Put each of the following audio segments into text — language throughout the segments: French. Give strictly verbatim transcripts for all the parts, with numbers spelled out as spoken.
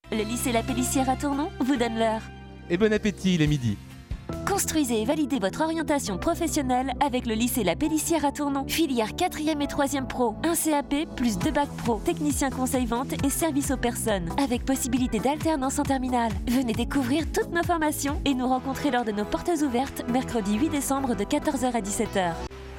Le lycée La Pélissière à Tournon vous donne l'heure. Et bon appétit, il est midi. Construisez et validez votre orientation professionnelle avec le lycée La Pélissière à Tournon. Filière quatrième et troisième pro, un C A P plus deux bacs pro, technicien conseil vente et service aux personnes, avec possibilité d'alternance en terminale. Venez découvrir toutes nos formations et nous rencontrer lors de nos portes ouvertes mercredi huit décembre de quatorze heures à dix-sept heures.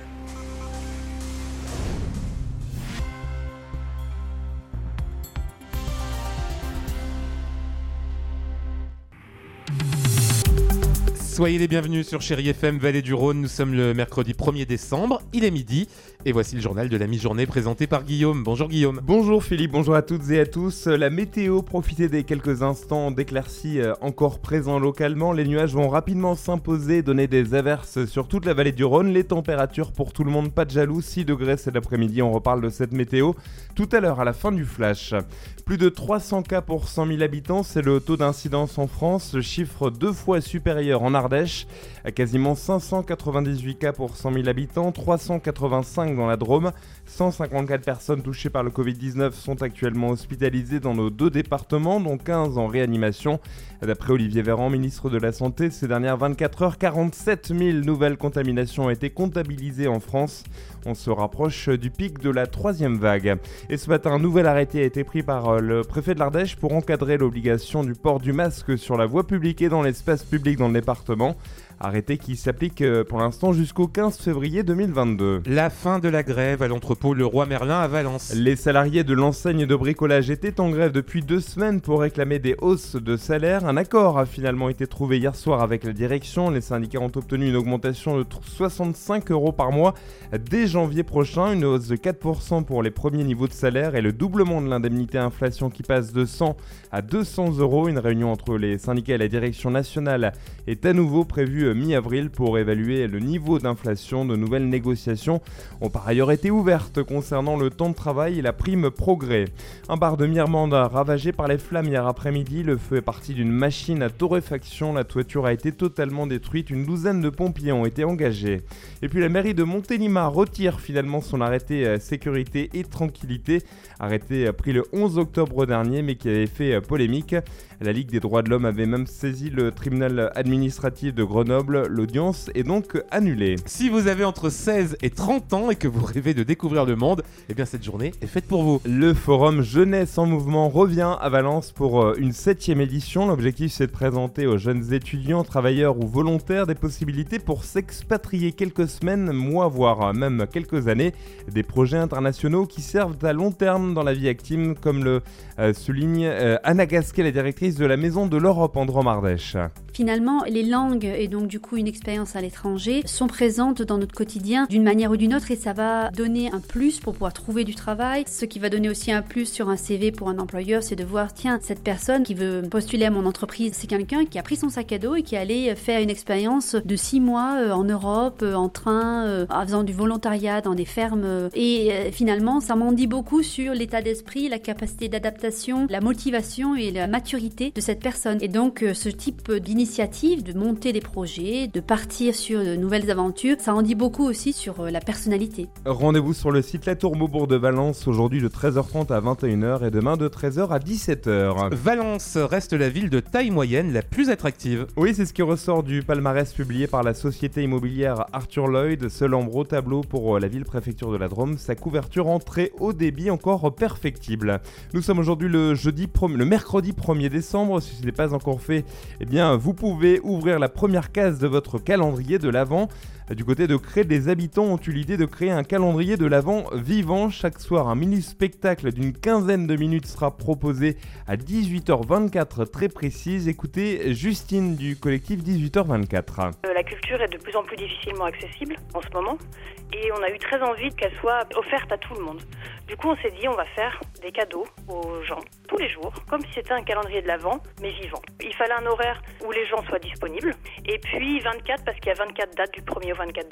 Soyez les bienvenus sur Chérie F M Vallée du Rhône, nous sommes le mercredi premier décembre, il est midi, et voici le journal de la mi-journée présenté par Guillaume. Bonjour Guillaume. Bonjour Philippe, bonjour à toutes et à tous. La météo, profitez des quelques instants d'éclaircies encore présents localement. Les nuages vont rapidement s'imposer, donner des averses sur toute la vallée du Rhône. Les températures pour tout le monde, pas de jaloux, six degrés cet après-midi, on reparle de cette météo tout à l'heure à la fin du flash. Plus de trois cents cas pour cent mille habitants, c'est le taux d'incidence en France, chiffre deux fois supérieur en Ardèche, à quasiment cinq cent quatre-vingt-dix-huit cas pour cent mille habitants, trois cent quatre-vingt-cinq dans la Drôme. cent cinquante-quatre personnes touchées par le covid dix-neuf sont actuellement hospitalisées dans nos deux départements, dont quinze en réanimation. D'après Olivier Véran, ministre de la Santé, ces dernières vingt-quatre heures, quarante-sept mille nouvelles contaminations ont été comptabilisées en France. On se rapproche du pic de la troisième vague. Et ce matin, un nouvel arrêté a été pris par le préfet de l'Ardèche pour encadrer l'obligation du port du masque sur la voie publique et dans l'espace public dans le département. Arrêté qui s'applique pour l'instant jusqu'au quinze février deux mille vingt-deux. La fin de la grève à l'entrepôt Le Roi Merlin à Valence. Les salariés de l'enseigne de bricolage étaient en grève depuis deux semaines pour réclamer des hausses de salaire. Un accord a finalement été trouvé hier soir avec la direction. Les syndicats ont obtenu une augmentation de soixante-cinq euros par mois dès janvier prochain, une hausse de quatre pour cent pour les premiers niveaux de salaire et le doublement de l'indemnité inflation qui passe de cent à deux cents euros. Une réunion entre les syndicats et la direction nationale est à nouveau prévue mi-avril pour évaluer le niveau d'inflation. De nouvelles négociations ont par ailleurs été ouvertes concernant le temps de travail et la prime progrès. Un bar de Mirmande ravagé par les flammes hier après-midi. Le feu est parti d'une machine à torréfaction. La toiture a été totalement détruite. Une douzaine de pompiers ont été engagés. Et puis la mairie de Montélimar retire finalement son arrêté sécurité et tranquillité. Arrêté pris le onze octobre dernier mais qui avait fait polémique. La Ligue des droits de l'homme avait même saisi le tribunal administratif de Grenoble. L'audience est donc annulée. Si vous avez entre seize et trente ans et que vous rêvez de découvrir le monde, eh bien cette journée est faite pour vous. Le forum Jeunesse en Mouvement revient à Valence pour une septième édition. L'objectif, c'est de présenter aux jeunes étudiants, travailleurs ou volontaires des possibilités pour s'expatrier quelques semaines, mois, voire même quelques années. Des projets internationaux qui servent à long terme dans la vie active, comme le euh, souligne euh, Anna Gasquet, la directrice de la Maison de l'Europe en Drôme-Ardèche. Finalement, les langues et donc du coup une expérience à l'étranger sont présentes dans notre quotidien d'une manière ou d'une autre et ça va donner un plus pour pouvoir trouver du travail. Ce qui va donner aussi un plus sur un C V pour un employeur, c'est de voir, tiens, cette personne qui veut postuler à mon entreprise, c'est quelqu'un qui a pris son sac à dos et qui est allé faire une expérience de six mois en Europe, en train, en faisant du volontariat dans des fermes. Et finalement, ça m'en dit beaucoup sur l'état d'esprit, la capacité d'adaptation, la motivation et la maturité de cette personne. Et donc, ce type d'initiative de monter des projets, de partir sur de nouvelles aventures, ça en dit beaucoup aussi sur la personnalité. Rendez-vous sur le site La Tour Maubourg de Valence, aujourd'hui de treize heures trente à vingt et une heures et demain de treize heures à dix-sept heures. Valence reste la ville de taille moyenne la plus attractive. Oui, c'est ce qui ressort du palmarès publié par la société immobilière Arthur Lloyd. Seul en gros tableau pour la ville-préfecture de la Drôme, sa couverture en très haut débit encore perfectible. Nous sommes aujourd'hui le jeudi, le mercredi premier décembre. Si ce n'est pas encore fait, eh bien vous pouvez ouvrir la première case de votre calendrier de l'Avent. Du côté de Cré, des habitants ont eu l'idée de créer un calendrier de l'Avent vivant. Chaque soir, un mini-spectacle d'une quinzaine de minutes sera proposé à dix-huit heures vingt-quatre, très précise. Écoutez Justine du collectif dix-huit heures vingt-quatre. La culture est de plus en plus difficilement accessible en ce moment et on a eu très envie qu'elle soit offerte à tout le monde. Du coup, on s'est dit on va faire des cadeaux aux gens tous les jours, comme si c'était un calendrier de l'Avent, mais vivant. Il fallait un horaire où les gens soient disponibles et puis vingt-quatre parce qu'il y a vingt-quatre dates du premier au vingt-quatre décembre.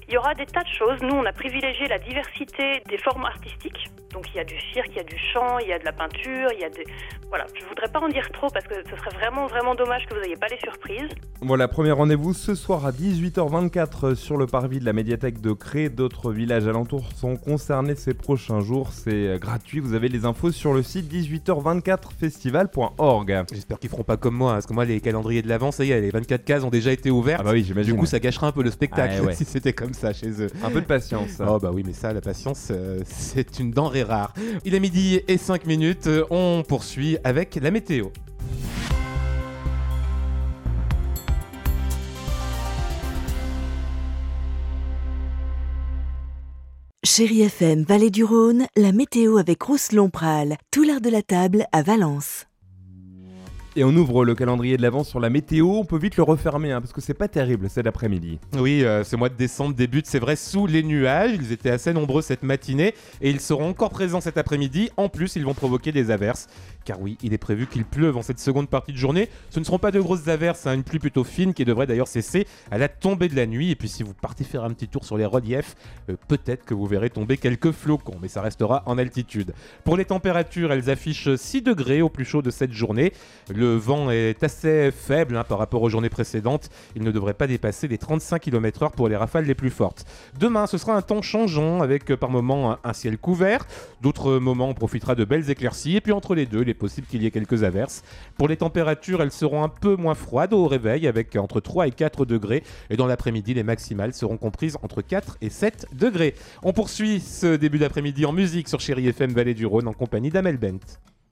Il y aura des tas de choses. Nous, on a privilégié la diversité des formes artistiques. Donc il y a du cirque, il y a du chant, il y a de la peinture, il y a des... Voilà, je voudrais pas en dire trop parce que ce serait vraiment, vraiment dommage que vous n'ayez pas les surprises. Voilà, premier rendez-vous ce soir à dix-huit heures vingt-quatre sur le parvis de la médiathèque de Cré. D'autres villages alentours sont concernés ces prochains jours. C'est gratuit, vous avez les infos sur le site dix-huit heures vingt-quatre festival point org. J'espère qu'ils feront pas comme moi, hein, parce que moi les calendriers de l'avant, ça y est, les vingt-quatre cases ont déjà été ouvertes. Ah bah oui, j'imagine. Du coup, ça gâcherait un peu le spectacle Ah ouais. si c'était comme ça chez eux. Un peu de patience. Oh bah oui, mais ça, la patience, euh, c'est une denrée rare. Il est midi et cinq minutes, euh, on poursuit avec la météo. Chérie F M, Vallée du Rhône, la météo avec Rousselon-Pral, tout l'art de la table à Valence. Et on ouvre le calendrier de l'Avent sur la météo, on peut vite le refermer hein, parce que c'est pas terrible cet après-midi. Oui, euh, ce mois de décembre débute, c'est vrai, sous les nuages. Ils étaient assez nombreux cette matinée et ils seront encore présents cet après-midi. En plus, ils vont provoquer des averses. Car oui, il est prévu qu'il pleuve en cette seconde partie de journée. Ce ne seront pas de grosses averses, hein, une pluie plutôt fine qui devrait d'ailleurs cesser à la tombée de la nuit. Et puis si vous partez faire un petit tour sur les reliefs, euh, peut-être que vous verrez tomber quelques flocons, mais ça restera en altitude. Pour les températures, elles affichent six degrés au plus chaud de cette journée. Le vent est assez faible hein, par rapport aux journées précédentes. Il ne devrait pas dépasser les trente-cinq kilomètres heure pour les rafales les plus fortes. Demain, ce sera un temps changeant avec euh, par moments un, un ciel couvert. D'autres moments, on profitera de belles éclaircies. Et puis entre les deux, les possible qu'il y ait quelques averses. Pour les températures, elles seront un peu moins froides au réveil avec entre trois et quatre degrés et dans l'après-midi, les maximales seront comprises entre quatre et sept degrés. On poursuit ce début d'après-midi en musique sur Chérie F M Vallée du Rhône en compagnie d'Amel Bent.